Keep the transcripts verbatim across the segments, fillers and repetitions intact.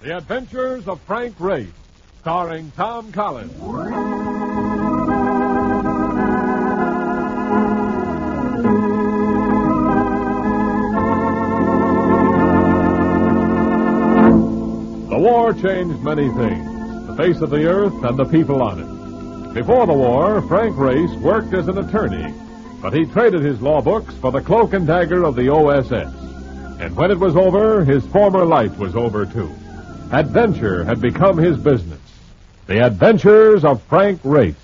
The Adventures of Frank Race, starring Tom Collins. The war changed many things, the face of the earth and the people on it. Before the war, Frank Race worked as an attorney, but he traded his law books for the cloak and dagger of the O S S. And when it was over, his former life was over, too. Adventure had become his business. The Adventures of Frank Race.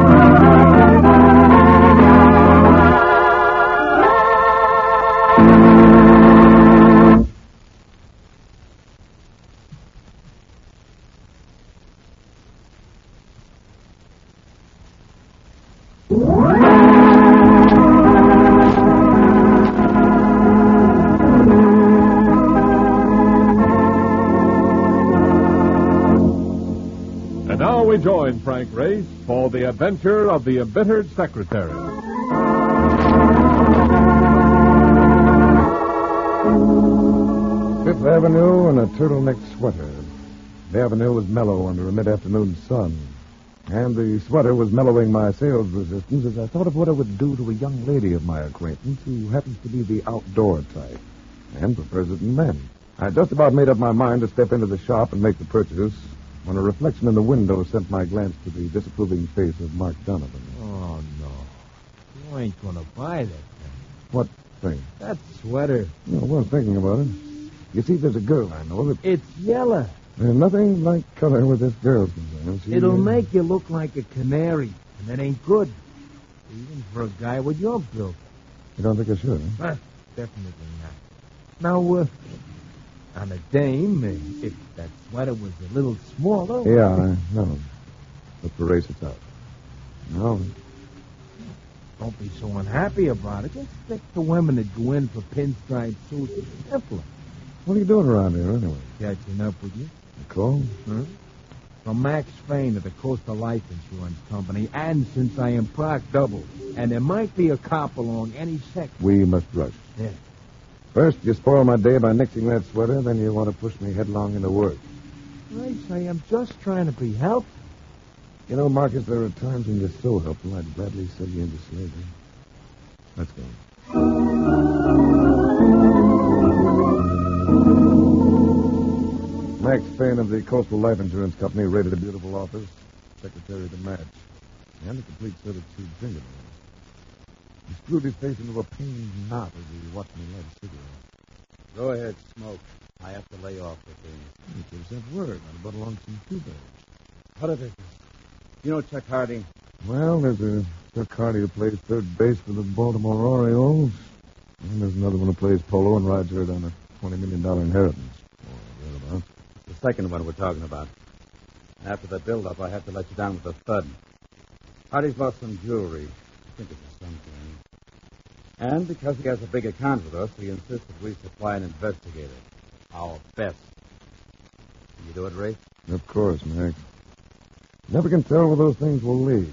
And now we join Frank Race for the adventure of the embittered secretary. Fifth Avenue and a turtleneck sweater. The avenue was mellow under a mid-afternoon sun, and the sweater was mellowing my sales resistance as I thought of what I would do to a young lady of my acquaintance who happens to be the outdoor type and prefers it in men. I had just about made up my mind to step into the shop and make the purchase when a reflection in the window sent my glance to the disapproving face of Mark Donovan. Oh, no. You ain't going to buy that thing. What thing? That sweater. No, I was thinking about it. You see, there's a girl I know that... It's yellow. There's nothing like color with this girl's concerned. She, It'll uh, make you look like a canary, and that ain't good. Even for a guy with your build. You don't think I should, huh? Uh, definitely not. Now, uh, on a dame, uh, if that sweater was a little smaller... Yeah, I know. But for race, it's out. No. Don't be so unhappy about it. Just stick to women that go in for pinstripe suits. It's simpler. What are you doing around here, anyway? Catching up with you. A call? Huh? From Max Fain of the Coastal Life Insurance Company, and since I am Proc Double, and there might be a cop along any second. We must rush. Yeah. First, you spoil my day by nixing that sweater, then you want to push me headlong into work. Race, I am just trying to be helpful. You know, Marcus, there are times when you're so helpful, I'd gladly sell you into slavery. Let's go. Max Fain of the Coastal Life Insurance Company raided a beautiful office, secretary to match, and a complete set of two fingernails. He screwed his face into a pained knot as he watched me light a cigarette. Go ahead, smoke. I have to lay off the thing. He gives that word. I'd bundle on some two bags. What is it? You know Chuck Hardy? Well, there's a Chuck Hardy who plays third base for the Baltimore Orioles. And there's another one who plays polo and rides herd on a twenty million dollars inheritance. Or thereabouts. The second one we're talking about. After the build-up, I have to let you down with a thud. Hardy's lost some jewelry. I think it's a something. And because he has a big account with us, he insists that we supply an investigator. Our best. Can you do it, Ray? Of course, Max. Never can tell where those things will lead.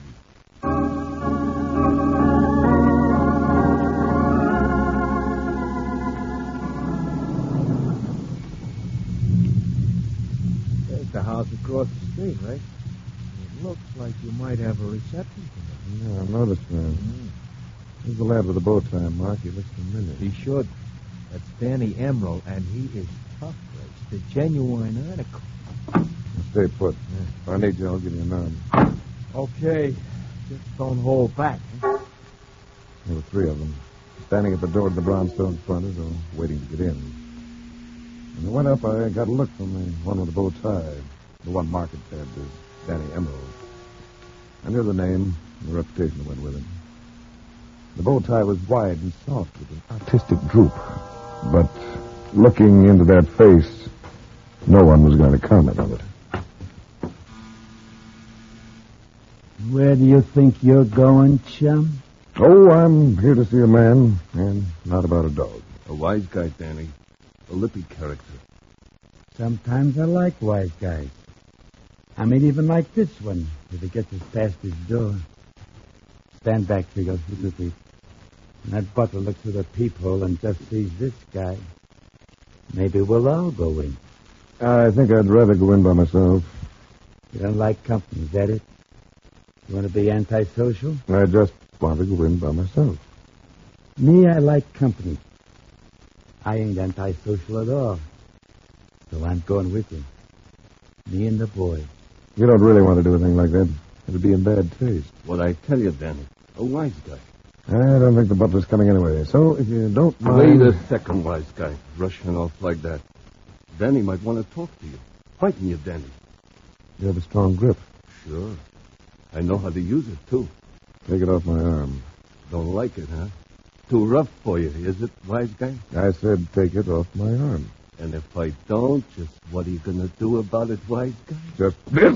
There's the house across the street, right? It looks like you might have a reception for Yeah, I noticed that. Mm. Here's the lad with the bow tie, Mark. He looks familiar. He should. That's Danny Emerald, and he is tough, Race. The genuine article. Stay put. If I need you, I'll give you a nod. Okay. Just don't hold back. Huh? There were three of them, standing at the door of the brownstone front as though waiting to get in. When I went up, I got a look from the one with the bow tie, the one Mark had said is Danny Emerald. I knew the name and the reputation that went with it. The bow tie was wide and soft with an artistic droop. But looking into that face, no one was going to comment on it. Where do you think you're going, chum? Oh, I'm here to see a man, and not about a dog. A wise guy, Danny. A lippy character. Sometimes I like wise guys. I mean, even like this one, if he gets us past his door. Stand back, Figo. Look at me. And that butler looks through the peephole and just sees this guy. Maybe we'll all go in. I think I'd rather go in by myself. You don't like company, is that it? You want to be antisocial? I just want to go in by myself. Me, I like company. I ain't antisocial at all. So I'm going with you. Me and the boy. You don't really want to do a thing like that. It'd be in bad taste. What I tell you, Danny. A wise guy. I don't think the butler's coming anyway. So if you don't mind... Wait a second, wise guy. Rushing off like that. Danny might want to talk to you. Frighten you, Danny. You have a strong grip. Sure. I know how to use it, too. Take it off my arm. Don't like it, huh? Too rough for you, is it, wise guy? I said take it off my arm. And if I don't, just what are you going to do about it, wise guy? Just this.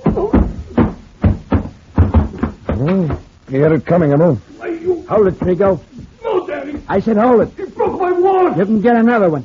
Well, he had it coming, I know. Hold it, Trigo. No, Danny. I said hold it. You broke my wallet. You can get another one.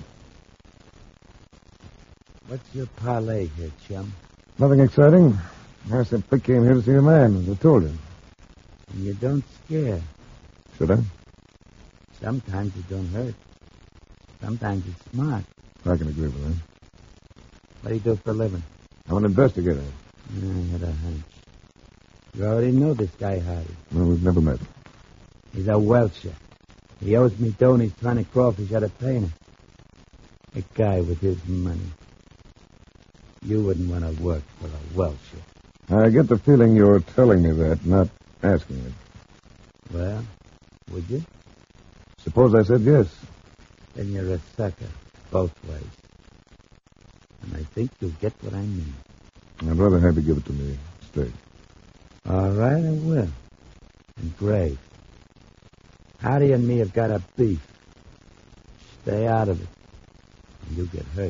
What's your parlay here, chum? Nothing exciting. I simply came here to see a man, as I told you. And you don't scare. Should I? Sometimes it don't hurt. Sometimes it's smart. I can agree with that. What do you do for a living? I'm an investigator. I had a hunch. You already know this guy, Hardy. Well, we've never met. He's a Welcher. He owes me dough and he's trying to crawfish out of paying. A guy with his money. You wouldn't want to work for a Welcher. I get the feeling you're telling me that, not asking it. Well, would you? Suppose I said yes. Then you're a sucker, both ways. And I think you'll get what I mean. I'd rather have you give it to me straight. All right, I will. And grave. Hardy and me have got a beef. Stay out of it, and you'll get hurt.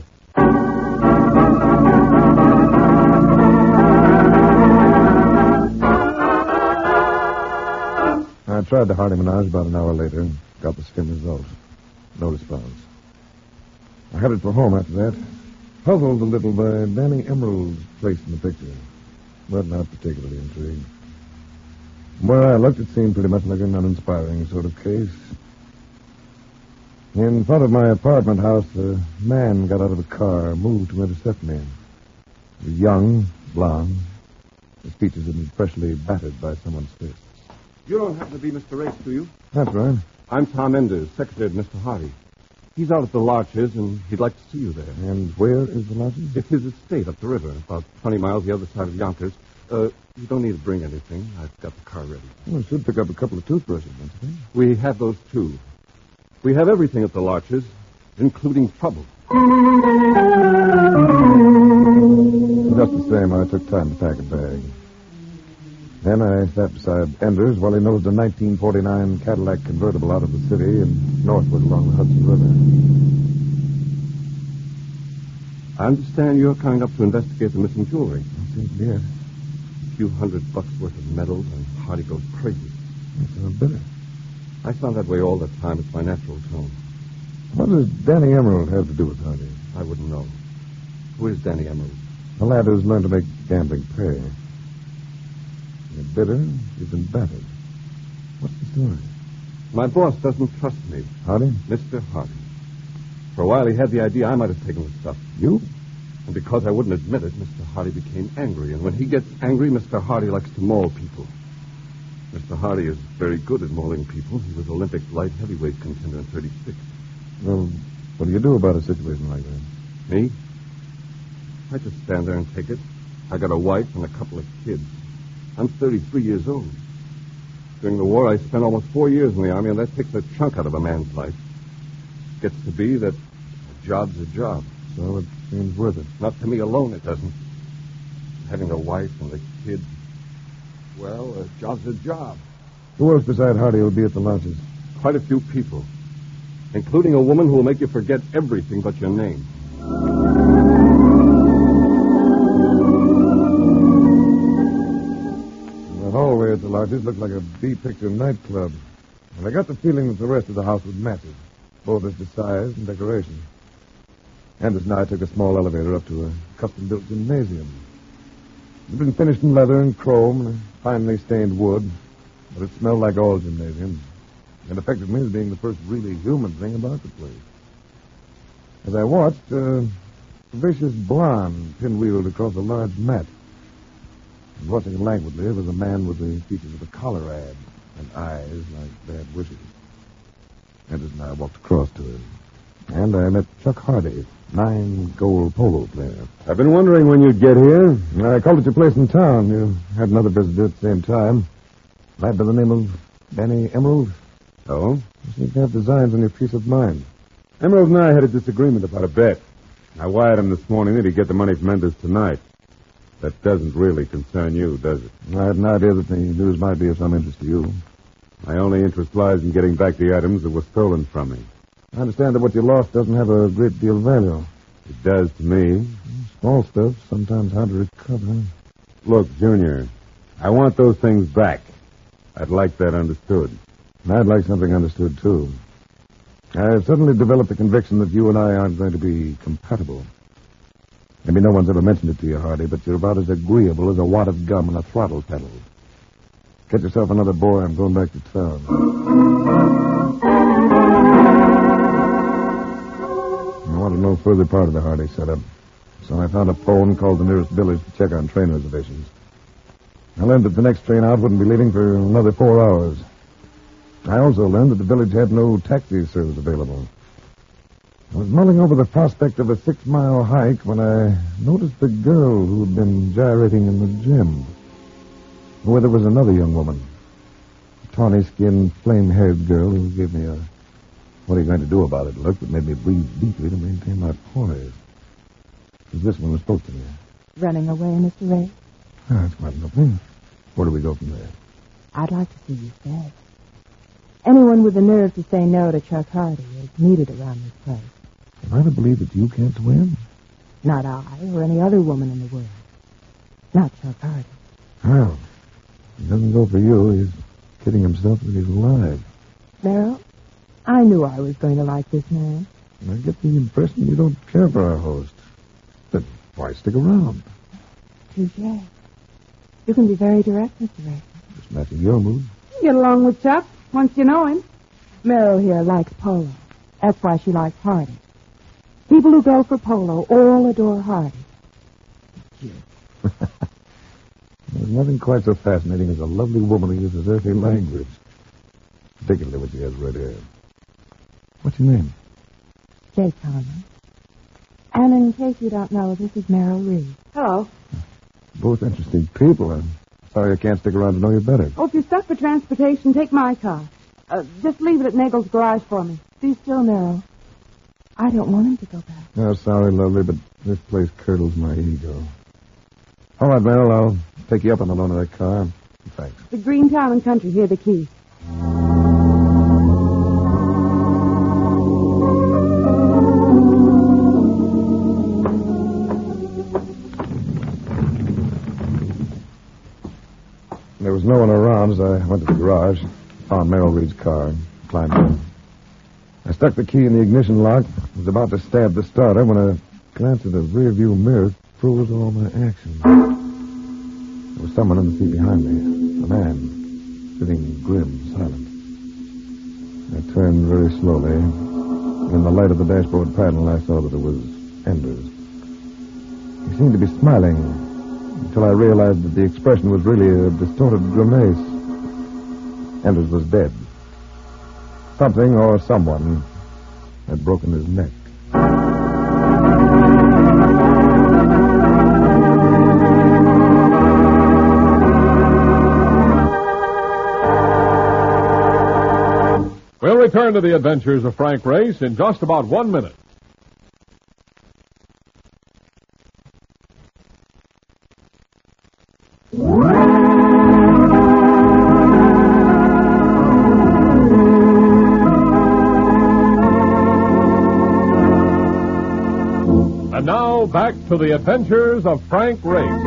I tried the Hardy Menage about an hour later and got the same result. No response. I headed for home after that, puzzled a little by Danny Emerald's place in the picture, but not particularly intrigued. Where I looked, it seemed pretty much like an uninspiring sort of case. In front of my apartment house, a man got out of a car, moved to intercept me. He was young, blond. His features had been freshly battered by someone's fist. You don't happen to be Mister Race, do you? That's right. I'm Tom Enders, secretary of Mister Hardy. He's out at the Larches, and he'd like to see you there. And where is the lodging? It's his estate up the river, about twenty miles the other side of Yonkers. Uh, you don't need to bring anything. I've got the car ready. Well, I should pick up a couple of toothbrushes, don't you think? We have those, too. We have everything at the Larches, including trouble. Just the same, I took time to pack a bag. Then I sat beside Enders while he nosed a nineteen forty-nine Cadillac convertible out of the city and northward along the Hudson River. I understand you're coming up to investigate the missing jewelry. I think yes. A few hundred bucks worth of metals, and Hardy goes crazy. That sounds bitter. I sound that way all the time. It's my natural tone. What does Danny Emerald have to do with Hardy? I wouldn't know. Who is Danny Emerald? A lad who's learned to make gambling pay. You're bitter. You've been battered. What's the story? My boss doesn't trust me. Hardy? Mister Hardy. For a while, he had the idea I might have taken the stuff. You? And because I wouldn't admit it, Mister Hardy became angry. And when he gets angry, Mister Hardy likes to maul people. Mister Hardy is very good at mauling people. He was Olympic light heavyweight contender in thirty-six. Well, what do you do about a situation like that? Me? I just stand there and take it. I got a wife and a couple of kids. I'm thirty-three years old. During the war, I spent almost four years in the Army, and that takes a chunk out of a man's life. It gets to be that a job's a job. So it seems worth it. Not to me alone, it doesn't. Having a wife and the kids, well, a job's a job. Who else beside Hardy will be at the Larches? Quite a few people, including a woman who will make you forget everything but your name. The hallway at the Larches looked like a B-picture nightclub. And I got the feeling that the rest of the house was massive, both as to size and decoration. Anderson and I took a small elevator up to a custom-built gymnasium. It had been finished in leather and chrome and finely stained wood, but it smelled like all gymnasiums. It affected me as being the first really human thing about the place. As I watched, uh, vicious blonde pinwheeled across a large mat. And watching languidly was a man with the features of a Colorad and eyes like bad wishes. Anders and I walked across to him. And I met Chuck Hardy, nine gold polo player. I've been wondering when you'd get here. I called at your place in town. You had another visitor at the same time. Lad by the name of Danny Emerald. Oh? You seem to have designs on your peace of mind. Emerald and I had a disagreement about a bet. I wired him this morning that he'd get the money from Enders tonight. That doesn't really concern you, does it? I had an idea that the news might be of some interest to you. My only interest lies in getting back the items that were stolen from me. I understand that what you lost doesn't have a great deal of value. It does to me. Small stuff, sometimes hard to recover. Look, Junior, I want those things back. I'd like that understood. And I'd like something understood, too. I've suddenly developed the conviction that you and I aren't going to be compatible. Maybe no one's ever mentioned it to you, Hardy, but you're about as agreeable as a wad of gum and a throttle pedal. Get yourself another boy. I'm going back to town. I wanted no further part of the Hardy setup, so I found a phone, called the nearest village to check on train reservations. I learned that the next train out wouldn't be leaving for another four hours. I also learned that the village had no taxi service available. I was mulling over the prospect of a six-mile hike when I noticed the girl who'd been gyrating in the gym. Where there was another young woman, a tawny-skinned, flame-haired girl who gave me a what are you going to do about it look that made me breathe deeply to maintain my poise. It was this one who spoke to me. Running away, Mister Ray? Ah, that's quite nothing. Where do we go from there? I'd like to see you fed. Anyone with the nerve to say no to Chuck Hardy is needed around this place. Am I to believe that you can't swim? Not I or any other woman in the world. Not Chuck Hardy. Well, he doesn't go for you. He's kidding himself that he's alive. Merrill, I knew I was going to like this man. I get the impression you don't care for our host. But why stick around? Touche. You can be very direct, Mister Ray. Just matching your mood. You get along with Chuck once you know him. Merrill here likes polo. That's why she likes Hardy. People who go for polo all adore Hardy. There's nothing quite so fascinating as a lovely woman who uses earthly language. Particularly when she has red hair. What's your name? Jay Conlon. And in case you don't know, this is Merrill Reed. Hello. Both interesting people. I'm sorry I can't stick around to know you better. Oh, if you're stuck for transportation, take my car. Uh, just leave it at Nagel's garage for me. Be still, Merrill. I don't want him to go back. Oh, sorry, lovely, but this place curdles my ego. All right, Merrill, I'll take you up on the loan of that car. Thanks. The Green Town and Country, here the key. There was no one around as I went to the garage, found Merrill Reed's car, and climbed in. I stuck the key in the ignition lock, was about to stab the starter when a glance at the rearview mirror froze all my action. There was someone in the seat behind me, a man, sitting grim, silent. I turned very slowly, and in the light of the dashboard panel I saw that it was Enders. He seemed to be smiling, until I realized that the expression was really a distorted grimace. Enders was dead. Something or someone had broken his neck. We'll return to the adventures of Frank Race in just about one minute. And now, back to the adventures of Frank Race.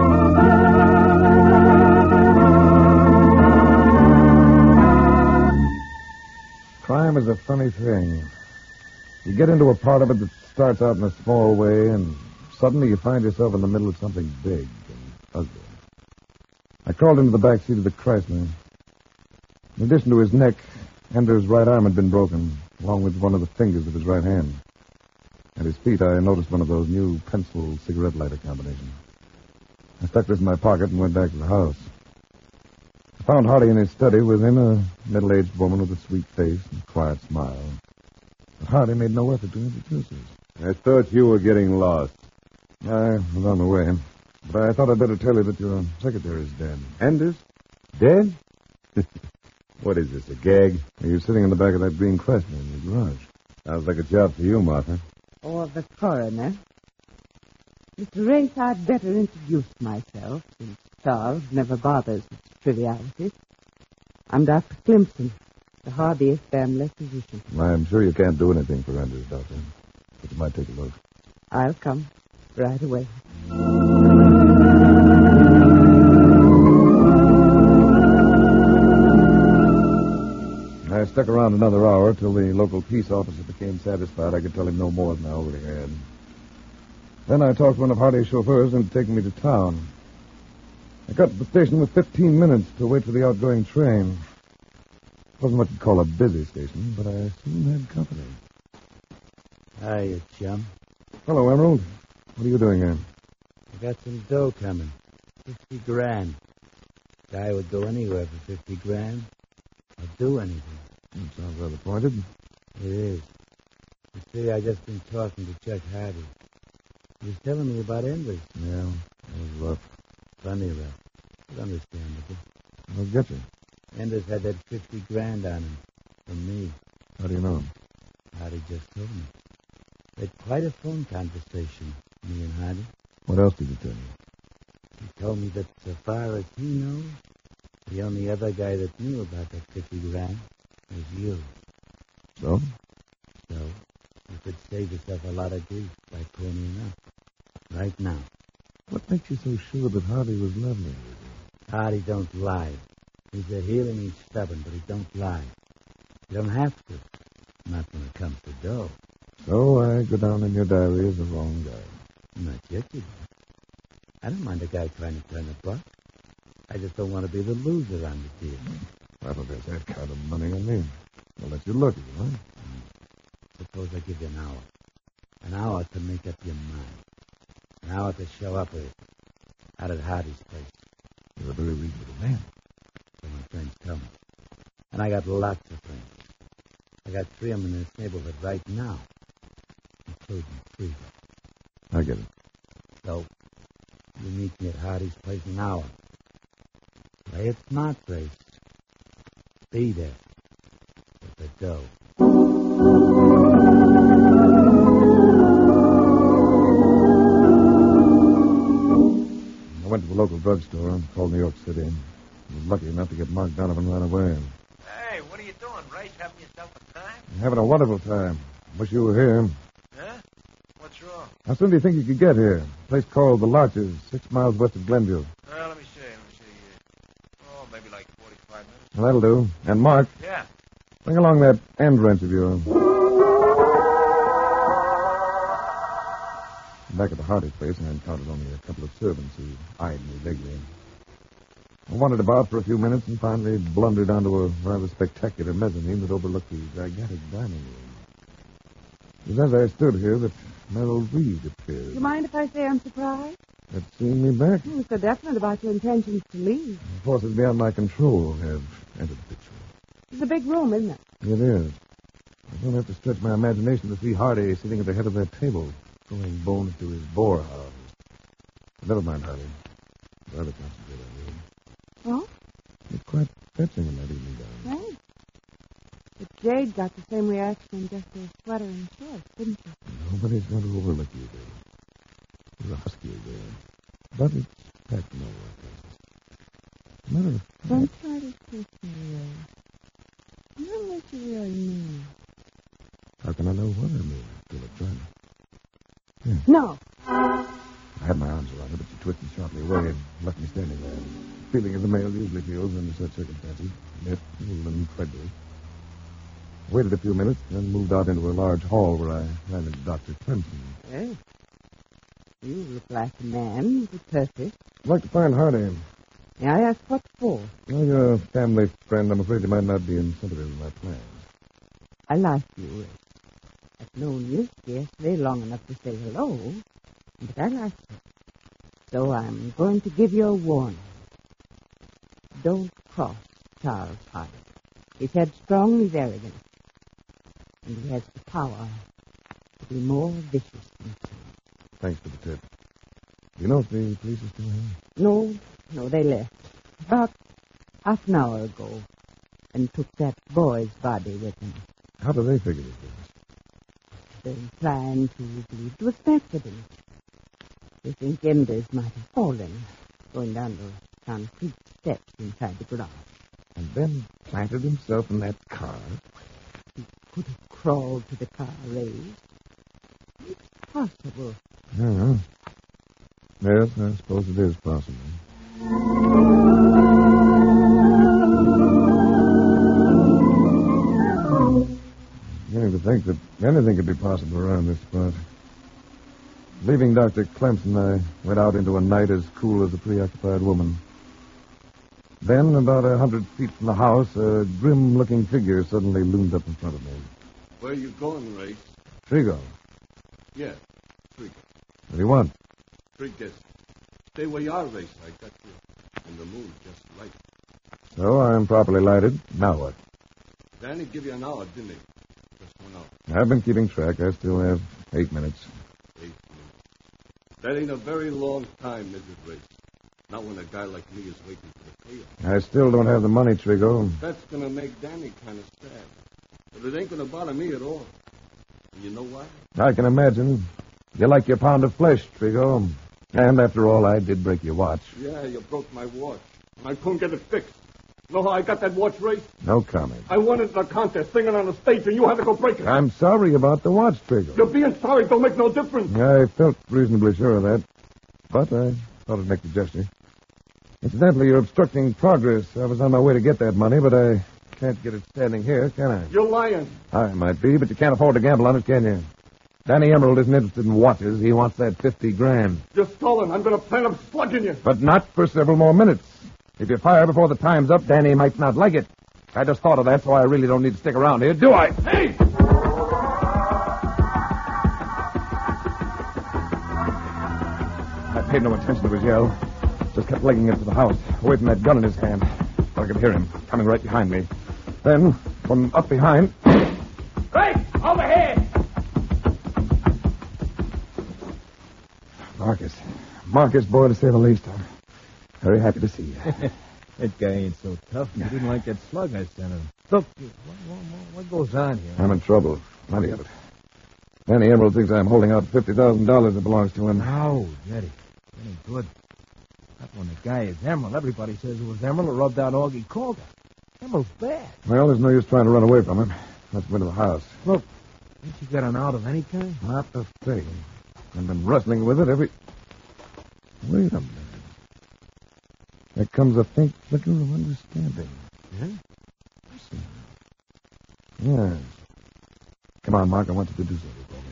Crime is a funny thing. You get into a part of it that starts out in a small way, and suddenly you find yourself in the middle of something big and ugly. I crawled into the back seat of the Chrysler. In addition to his neck, Ender's right arm had been broken, along with one of the fingers of his right hand. At his feet, I noticed one of those new pencil cigarette lighter combinations. I stuck this in my pocket and went back to the house. I found Hardy in his study with him, a middle-aged woman with a sweet face and a quiet smile. But Hardy made no effort to introduce us. I thought you were getting lost. I was on the way, but I thought I'd better tell you that your secretary's dead. Anders? Dead? What is this, a gag? You're sitting in the back of that green Craftsman in your garage. Sounds like a job for you, Martha. Or the coroner. Mister Race, I'd better introduce myself, since Charles never bothers with trivialities. I'm Doctor Clemson, the Hardy family physician. I'm sure you can't do anything for Anders, Doctor, but you might take a look. I'll come right away. I stuck around another hour till the local peace officer became satisfied I could tell him no more than I already had. Then I talked to one of Hardy's chauffeurs into taking me to town. I got to the station with fifteen minutes to wait for the outgoing train. It wasn't what you'd call a busy station, but I soon had company. Hiya, chum. Hello, Emerald. What are you doing here? I got some dough coming. Fifty grand. Guy would go anywhere for fifty grand. I'd do anything. That sounds rather pointed. It is. You see, I just been talking to Chuck Hardy. He was telling me about Enders. Yeah, that was rough. Funny rough. But understandable. I'll get you. Enders had that fifty grand on him. From me. How do you know? Hardy just told me. We had quite a phone conversation, me and Hardy. What else did he tell you? He told me that so far as he knows, the only other guy that knew about that fifty grand was you. So? So, you could save yourself a lot of grief by ponying up. Right now. What makes you so sure that Hardy was leveling with you? Hardy don't lie. He's a heel and he's stubborn, but he don't lie. You don't have to. Not when it comes to dough. So I go down in your diary as the wrong guy. Not yet, you don't. I don't mind a guy trying to turn a buck. I just don't want to be the loser on the deal. I don't there's that kind of money on me. I'll let you look at it, huh? Suppose I give you an hour. An hour to make up your mind. An hour to show up with it. Out at Hardy's place. You're a very reasonable man. So my friends tell me. And I got lots of friends. I got three of them in this neighborhood right now. Including three. I get it. So, you meet me at Hardy's place in an hour. Play it smart, Grace. Be there. With the dough. I went to the local drugstore, called New York City. I was lucky enough to get Mark Donovan right away. Hey, what are you doing, Race? Having yourself a time? I'm having a wonderful time. Wish you were here. Huh? What's wrong? How soon do you think you could get here? A place called The Larches, six miles west of Glenview. Well, let me see. Let me see. Oh, maybe like forty-five minutes. Well, that'll do. And Mark, Yeah. bring along that end wrench of yours. Back at the Hardy place, I encountered only a couple of servants who eyed me vaguely. I wandered about for a few minutes and finally blundered onto a rather spectacular mezzanine that overlooked the gigantic dining room. It was as I stood here that Merrill Reed appeared. Do you mind if I say I'm surprised? Had seen me back. You were so definite about your intentions to leave. Forces beyond my control have entered the picture. It's a big room, isn't it? It is. I don't have to stretch my imagination to see Hardy sitting at the head of that table, throwing bones to his boar house. But never mind, Hardy. Rather concentrate on you. Oh? It's quite fetching in that evening gown. Right. But Jade got the same reaction in just her sweater and shorts, didn't she? Nobody's going to overlook you, Dave. You're a husky again. But it's packed in all right places. Matter of fact, Don't try to kiss me, Ray. You know what you really mean. how can I know what I mean till I try? No. I had my arms around her, but she twisted sharply away and left me standing there, feeling as a male usually feels under such circumstances, yet a little incredulous. I waited a few minutes, then moved out into a large hall where I ran into Doctor Clemson. Oh. You look like a man with a purpose. I'd like to find Hardy. May I ask what for? Well, you're a family friend. I'm afraid you might not be insensitive to my plans. I like you, Ray. I've known you scarcely long enough to say hello, but I like you. So I'm going to give you a warning. Don't cross Charles Hart. He's headstrong, he's arrogant. And he has the power to be more vicious than you. Thanks for the tip. Do you know if the police are still here? No, no, they left. About half an hour ago. And took that boy's body with them. How do they figure this business? They're inclined to believe it was an accident. They think Enders might have fallen, going down the concrete steps inside the garage. And then planted himself in that car. He could have crawled to the car raised. It's possible. Yeah. Yes, I suppose it is possible. Beginning to think that anything could be possible around this spot. Leaving Doctor Clemson, I went out into a night as cool as a preoccupied woman. Then, about a hundred feet from the house, a grim-looking figure suddenly loomed up in front of me. Where are you going, Race? Trigo. Yeah, Trig. What do you want? Trig, yes. Stay where you are, Race. I got you. And the moon just right. So I'm properly lighted. Now what? Danny give you an hour, didn't he? Just one hour. I've been keeping track. I still have eight minutes. Eight minutes. That ain't a very long time, Missus Race. Not when a guy like me is waiting for the clear. I still don't have the money, Trigo. That's going to make Danny kind of sad. But it ain't going to bother me at all. And you know why? I can imagine. You like your pound of flesh, Trigo. And after all, I did break your watch. Yeah, you broke my watch. And I couldn't get it fixed. Know how I got that watch, Race? No comment. I won it in a contest, singing on the stage, and you had to go break it. I'm sorry about the watch, Trigo. You're being sorry don't make no difference. I felt reasonably sure of that. But I thought I'd make the gesture. Incidentally, you're obstructing progress. I was on my way to get that money, but I can't get it standing here, can I? You're lying. I might be, but you can't afford to gamble on it, can you? Danny Emerald isn't interested in watches. He wants that fifty grand. You're stolen. I'm going to plan on slugging you. But not for several more minutes. If you fire before the time's up, Danny might not like it. I just thought of that, so I really don't need to stick around here, do I? Hey! I paid no attention to his yell. Just kept legging into the house, away from that gun in his hand. But I could hear him coming right behind me. Then, from up behind... Right! Overhead! Marcus. Marcus, boy, to say the least. I'm very happy to see you. That guy ain't so tough. He didn't like that slug I sent him. Look, what, what, what goes on here? I'm in trouble. Plenty of it. Danny Emerald thinks I'm holding out fifty thousand dollars that belongs to him. No, Jetty. That ain't good. Not when the guy is Emerald. Everybody says it was Emerald who rubbed out Augie Calder. Emerald's bad. Well, there's no use trying to run away from him. Let's go into the house. Look, ain't you got an out of any kind? Not a thing. I've been wrestling with it every... Wait a minute. There comes a faint flicker of understanding. Yeah? Listen. Yes. Come on, Mark. I want you to do something for me.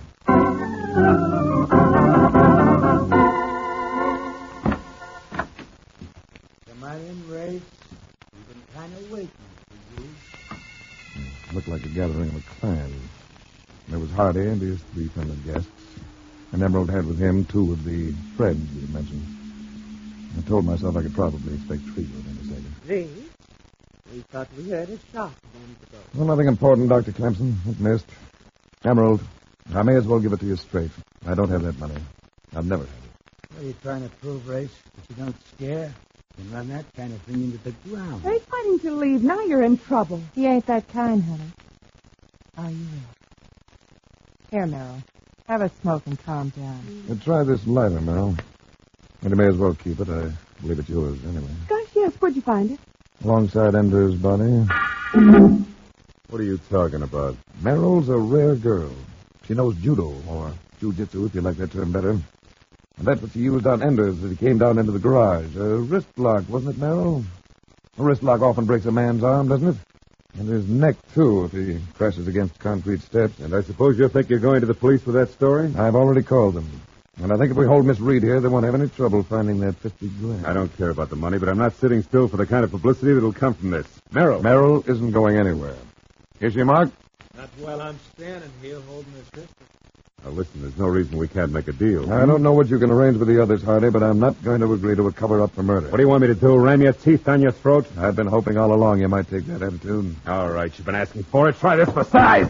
Come on in, Race. We've been kind of waiting for you. It looked like a gathering of a clan. There was Hardy and his three friendly guests. And Emerald had with him two of the friends you mentioned. I told myself I could probably expect Trigo in a second. Ray, we thought we heard a shot a moment ago. Well, nothing important, Doctor Clemson. It missed. Emerald, I may as well give it to you straight. I don't have that money. I've never had it. What are you trying to prove, Race? That you don't scare? You can run that kind of thing into the ground. Ray, why didn't you leave? Now you're in trouble. He ain't that kind, honey. Are you? Here, Merrill. Have a smoke and calm down. Now, try this lighter, Merrill. And you may as well keep it. I believe it's yours anyway. Gosh, yes. Where'd you find it? Alongside Ender's body. What are you talking about? Merrill's a rare girl. She knows judo, or jujitsu, if you like that term better. And that's what she used on Enders as he came down into the garage. A wrist lock, wasn't it, Merrill? A wrist lock often breaks a man's arm, doesn't it? And his neck, too, if he crashes against concrete steps. And I suppose you think you're going to the police with that story? I've already called them. And I think if we hold Miss Reed here, they won't have any trouble finding that fifty grand. I don't care about the money, but I'm not sitting still for the kind of publicity that'll come from this. Merrill. Merrill isn't going anywhere. Is she, Mark? Not while I'm standing here holding this pistol. Now, listen, there's no reason we can't make a deal. I don't know what you can arrange with the others, Hardy, but I'm not going to agree to a cover-up for murder. What do you want me to do, ram your teeth down your throat? I've been hoping all along you might take that attitude. All right, you've been asking for it. Try this for size.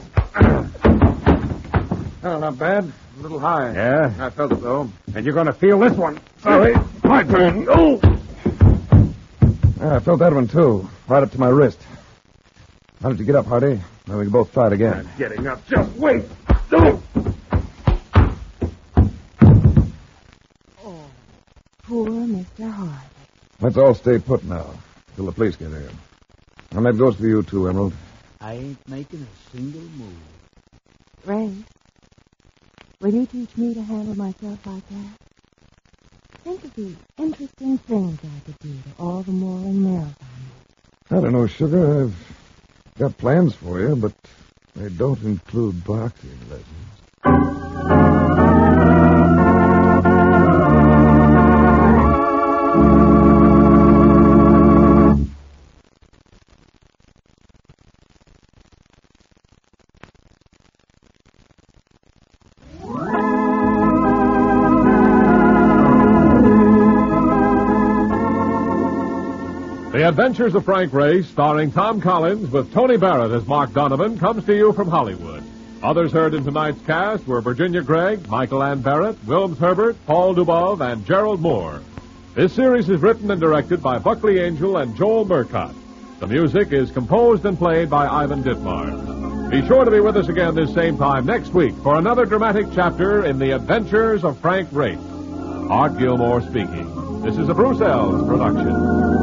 Oh, not bad. A little high. Yeah? I felt it, though. And you're going to feel this one. Sorry. My turn. Oh! Yeah, I felt that one, too. Right up to my wrist. How did you get up, Hardy? Now we can both try it again. I'm getting up. Just wait. Oh! Oh, poor Mister Hardy. Let's all stay put now, till the police get here. And that goes for you, too, Emerald. I ain't making a single move. Ray, will you teach me to handle myself like that? Think of the interesting things I could do to all the mourning males I know. I don't know, Sugar. I've got plans for you, but they don't include boxing lessons. The Adventures of Frank Race, starring Tom Collins with Tony Barrett as Mark Donovan, comes to you from Hollywood. Others heard in tonight's cast were Virginia Gregg, Michael Ann Barrett, Wilms Herbert, Paul Dubov, and Gerald Moore. This series is written and directed by Buckley Angel and Joel Murcott. The music is composed and played by Ivan Ditmars. Be sure to be with us again this same time next week for another dramatic chapter in The Adventures of Frank Race. Art Gilmore speaking. This is a Bruce Ells production.